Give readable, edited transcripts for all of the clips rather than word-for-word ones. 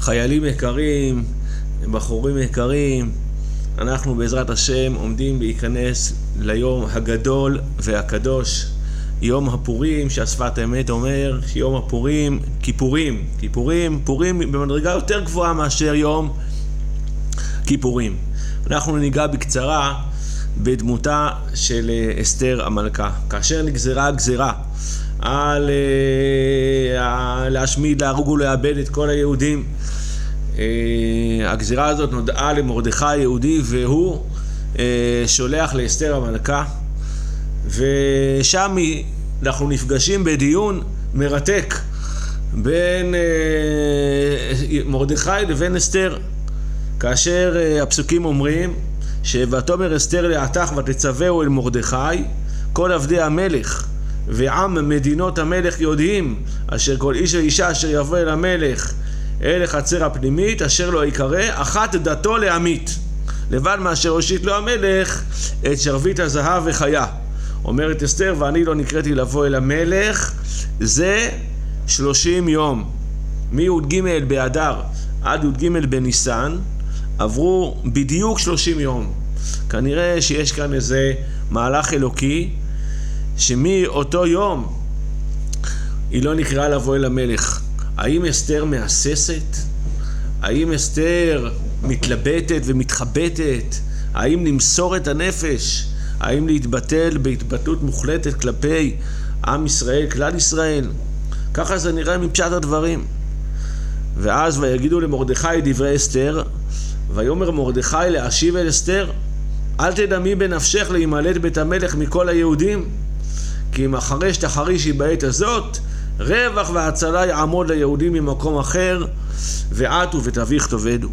חיילים יקרים, בחורים יקרים, אנחנו בעזרת השם עומדים להיכנס ליום הגדול והקדוש, יום הפורים, שהשפת האמת אומר שיום הפורים, פורים במדרגה יותר גבוהה מאשר יום כיפורים. אנחנו ניגע בקצרה בדמותה של אסתר המלכה. כאשר נגזרה הגזרה על להשמיד, להרוג ולאבד את כל היהודים, הגזירה הזאת נודעה למרדכי היהודי, והוא שולח לאסתר המלכה, ושם אנחנו נפגשים בדיון מרתק בין מרדכי לבין אסתר, כאשר הפסוקים אומרים ותאמר אסתר לעתך ותצווהו אל מרדכי כל עבדי המלך ועם מדינות המלך יודעים אשר כל איש ואישה אשר יבוא אל המלך אל החצר הפנימית אשר לא יקרא אחת דתו לעמית לבד מאשר הושיט לו המלך את שרביט הזהב וחיה. אומרת אסתר, ואני לא נקראתי לבוא אל המלך זה 30 יום, מי"ג באדר עד י"ג בניסן עברו בדיוק 30 יום. כנראה שיש כאן איזה מהלך אלוקי שמאותו יום היא לא נקראה לבוא אל המלך. האם אסתר מהססת? האם אסתר מתלבטת ומתחבטת? האם למסור את הנפש? האם להתבטל בהתבטלות מוחלטת כלפי עם ישראל, כלל ישראל? ככה זה נראה מפשט הדברים. ואז ויגידו למרדכי דברי אסתר, ויאמר מרדכי להשיב אל אסתר, אל תדמי בנפשך להימלט בית המלך מכל היהודים, כי אם אחרי שתחרישי בעת הזאת, רווח והצלה יעמוד ליהודים ממקום אחר, ואת ובית אביך תאבדו.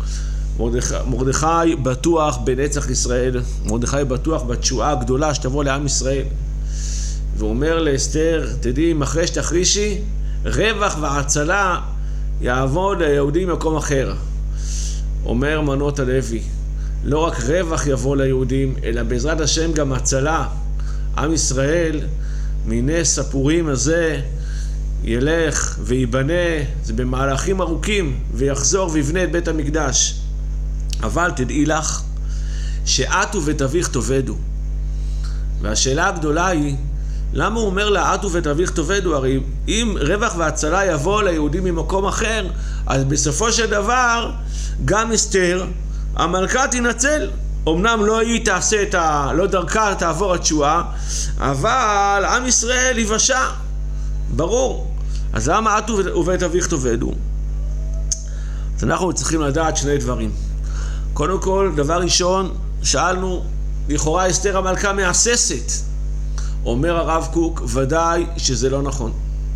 מרדכי בטוח בנצח ישראל, מרדכי בטוח בתשועה הגדולה שתבוא לעם ישראל. ואומר לאסתר, תדעי, אם אחרי שתחרישי, רווח והצלה יעמוד ליהודים ממקום אחר. אומר מנות הלוי, לא רק רווח יבוא ליהודים, אלא בעזרת השם גם הצלה. עם ישראל מנס הפורים הזה ילך ויבנה, זה במהלכים ארוכים, ויחזור ויבנה את בית המקדש. אבל תדעי לך שאת ובית אביך תאבדו. והשאלה הגדולה היא, למה הוא אומר לה את ובית אביך תאבדו? הרי אם רווח והצלה יבוא ליהודים ממקום אחר, אז בסופו של דבר גם אסתר המלכה תנצל. אמנם לא היא תעשה לא דרכה תעבור התשועה, אבל עם ישראל יבשע, ברור. אז למה את ובית אביך תאבדו? אז אנחנו צריכים לדעת שני דברים. קודם כל, דבר ראשון, שאלנו, לכאורה אסתר המלכה מהססת. אומר הרב קוק, ודאי שזה לא נכון.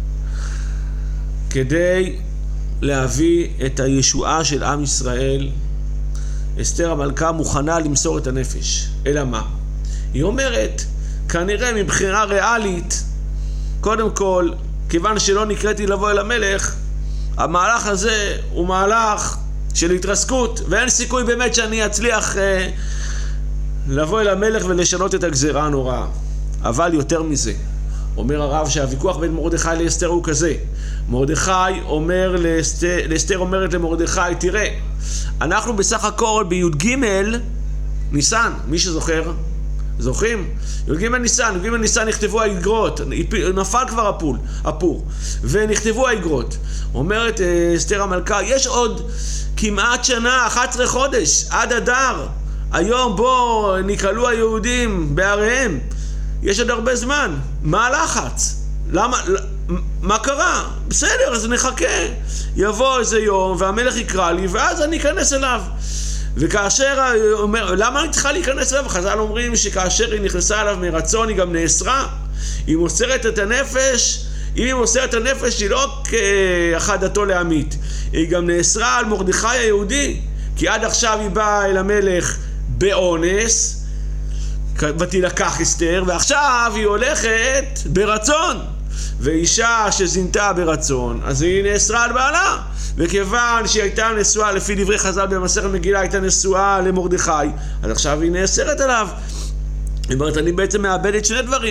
כדי להביא את הישועה של עם ישראל, אסתר המלכה מוכנה למסור את הנפש. אלא מה? היא אומרת, כנראה מבחירה ריאלית, קודם כל, כיוון שלא נקראתי לבוא אל המלך, המהלך הזה הוא מהלך של התרסקות, ואין סיכוי באמת שאני אצליח לבוא אל המלך ולשנות את הגזירה הנוראה. אבל יותר מזה, אומר הרב שהוויכוח בין מרדכי לאסתר הוא כזה. מרדכי אומר לאסתר אומרת למרדכי, תראה, אנחנו בסך הכל בי"ג ניסן, מי שזוכר? זוכרים? י"ג ניסן נכתבו האגרות, נפל כבר הפור, ונכתבו האגרות. אומרת אסתר המלכה, יש עוד כמעט שנה, 11 חודש, עד אדר. היום בו נקהלו היהודים בעריהם. יש עוד הרבה זמן. מה הלחץ? למה? מה קרה? בסדר, אז נחכה. יבוא איזה יום והמלך יקרא לי ואז אני אכנס אליו. וכאשר אומר, למה אני צריכה להיכנס אליו? חז"ל אומרים שכאשר היא נכנסה אליו מרצון היא גם נאסרה. היא מוסרת את הנפש. אם היא מוסרת את הנפש היא לא כאחד דתו לעמית. היא גם נאסרה על מרדכי היהודי. כי עד עכשיו היא באה אל המלך באונס. ותילקח אסתר, ועכשיו היא הולכת ברצון. ואישה שזינתה ברצון, אז היא נאסרה על בעלה. וכיוון שהיא הייתה נשואה, לפי דברי חז"ל במסכת מגילה, הייתה נשואה למרדכי, אז עכשיו היא נאסרת עליו. היא אומרת, אני בעצם מאבדת שני דברים.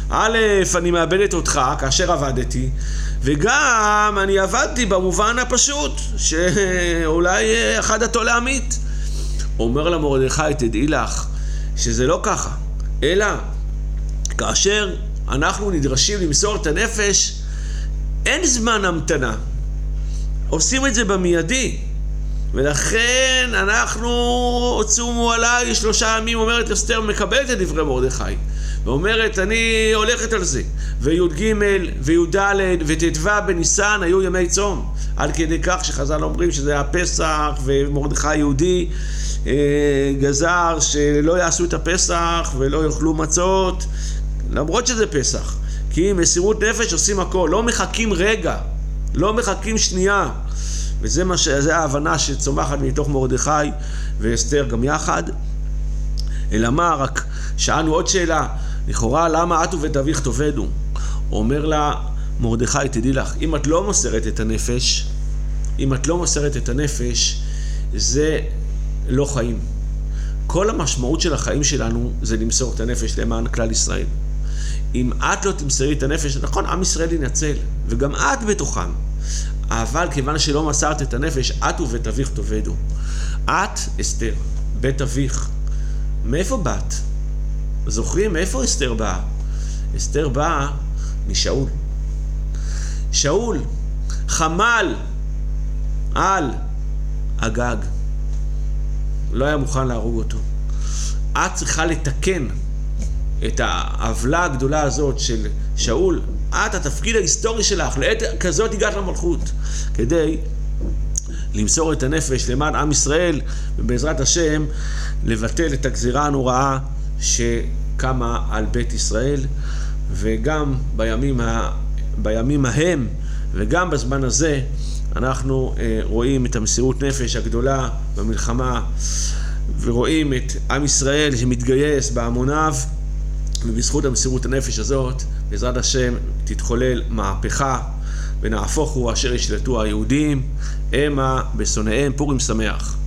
א', אני מאבדת אותך כאשר עבדתי, וגם אני עבדתי במובן הפשוט, שאולי אחד אותו להמית. אומר לה מרדכי, תדעי לך שזה לא ככה, אלא כאשר אנחנו נדרשים למסור את הנפש, אין זמן המתנה. עושים את זה במיידי. ולכן אנחנו צומו עליי 3 ימים, אומרת אסתר, מקבלת את דברי מרדכי. ואומרת, אני הולכת על זה. וי"ג וי"ד וט"ו בניסן היו ימי צום. עד כדי כך שחז"ל אומרים שזה היה פסח, ומרדכי יהודי גזר שלא יעשו את הפסח ולא יאכלו מצות, למרות שזה פסח. כי מסירות נפש עושים הכל, לא מחכים רגע, לא מחכים שנייה. וזה ההבנה שצומחת מתוך מרדכי ואסתר גם יחד. אלא מה, רק שאלנו עוד שאלה, לכאורה למה את ובית אביך תאבדו? אומר לה מרדכי, תדעי לך, אם את לא מוסרת את הנפש, זה לא חיים. כל המשמעות של החיים שלנו זה למסור את הנפש למען כלל ישראל. אם את לא תמסרי את הנפש, נכון, עם ישראל ינצל, וגם את בתוכם. אבל כיוון שלא מסרת את הנפש, את ובית אביך תאבדו. את, אסתר, בית אביך, מאיפה באת? זוכרים מאיפה אסתר באה? אסתר באה משאול. שאול חמל על הגג. לא היה מוכן להרוג אותו. את צריכה לתקן את העוולה הגדולה הזאת של שאול. את, התפקיד ההיסטורי שלך, לעת כזאת הגעת למלכות, כדי למסור את הנפש למען עם ישראל, ובעזרת השם לבטל את הגזירה הנוראה שקמה על בית ישראל. וגם בימים ההם וגם בזמן הזה אנחנו רואים את המסירות נפש הגדולה במלחמה, ורואים את עם ישראל שמתגייס בהמוניו, ובזכות המסירות הנפש הזאת בעזרת השם תתחולל מהפכה, ונהפוך הוא אשר ישלטו היהודים המה בשונאיהם. פורים שמח.